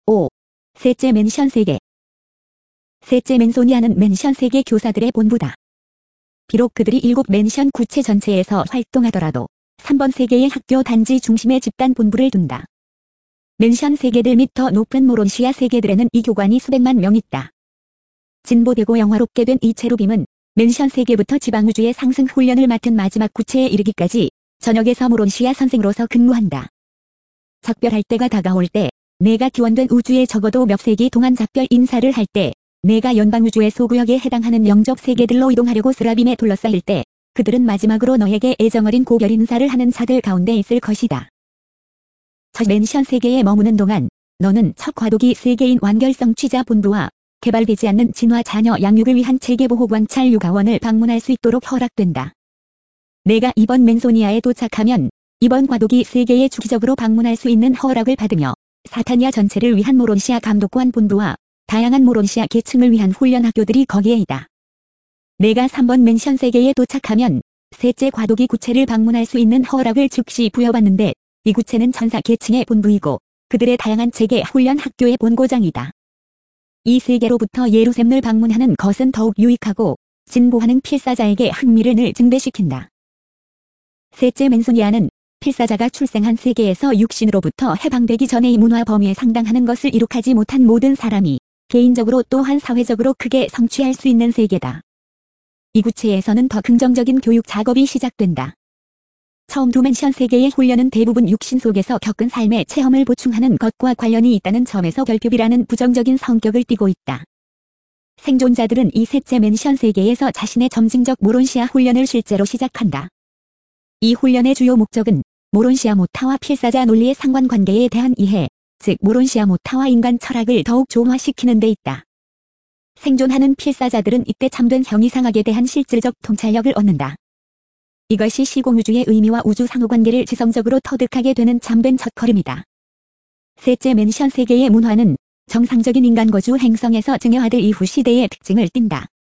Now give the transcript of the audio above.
5. 셋째 맨션 세계. 셋째 맨소니아는 맨션 세계 교사들의 본부다. 비록 그들이 7 맨션 구체 전체에서 활동하더라도 3번 세계의 학교 단지 중심에 집단 본부를 둔다. 맨션 세계들 및 더 높은 모론시아 세계들에는 이 교관이 수백만 명 있다. 진보되고 영화롭게 된 이 체루빔은 맨션 세계부터 지방우주의 상승 훈련을 맡은 마지막 구체에 이르기까지 전역에서 모론시아 선생으로서 근무한다. 작별할 때가 다가올 때, 내가 기원된 우주에 적어도 몇 세기 동안 작별 인사를 할 때, 내가 연방우주의 소구역에 해당하는 영접 세계들로 이동하려고 스라빔에 둘러싸일 때, 그들은 마지막으로 너에게 애정어린 고별 인사를 하는 자들 가운데 있을 것이다. 첫 맨션 세계에 머무는 동안 너는 첫 과도기 세계인 완결성 취자 본부와 개발되지 않는 진화 자녀 양육을 위한 체계보호 관찰 육아원을 방문할 수 있도록 허락된다. 내가 이번 맨소니아에 도착하면 이번 과도기 세계에 주기적으로 방문할 수 있는 허락을 받으며 사타니아 전체를 위한 모론시아 감독관 본부와 다양한 모론시아 계층을 위한 훈련 학교들이 거기에 있다. 내가 3번 맨션 세계에 도착하면 셋째 과도기 구체를 방문할 수 있는 허락을 즉시 부여받는데 이 구체는 천사 계층의 본부이고 그들의 다양한 체계 훈련 학교의 본고장이다. 이 세계로부터 예루셈을 방문하는 것은 더욱 유익하고 진보하는 필사자에게 흥미를 늘 증대시킨다. 셋째 맨소니아는 필사자가 출생한 세계에서 육신으로부터 해방되기 전의 문화 범위에 상당하는 것을 이룩하지 못한 모든 사람이 개인적으로 또한 사회적으로 크게 성취할 수 있는 세계다. 이 구체에서는 더 긍정적인 교육 작업이 시작된다. 처음 두 맨션 세계의 훈련은 대부분 육신 속에서 겪은 삶의 체험을 보충하는 것과 관련이 있다는 점에서 결핍이라는 부정적인 성격을 띠고 있다. 생존자들은 이 셋째 맨션 세계에서 자신의 점징적 모론시아 훈련을 실제로 시작한다. 이 훈련의 주요 목적은 모론시아 모타와 필사자 논리의 상관관계에 대한 이해, 즉 모론시아 모타와 인간 철학을 더욱 조화시키는 데 있다. 생존하는 필사자들은 이때 참된 형이상학에 대한 실질적 통찰력을 얻는다. 이것이 시공우주의 의미와 우주 상호관계를 지성적으로 터득하게 되는 참된 첫걸음이다. 셋째 맨션 세계의 문화는 정상적인 인간 거주 행성에서 증여아들 이후 시대의 특징을 띈다.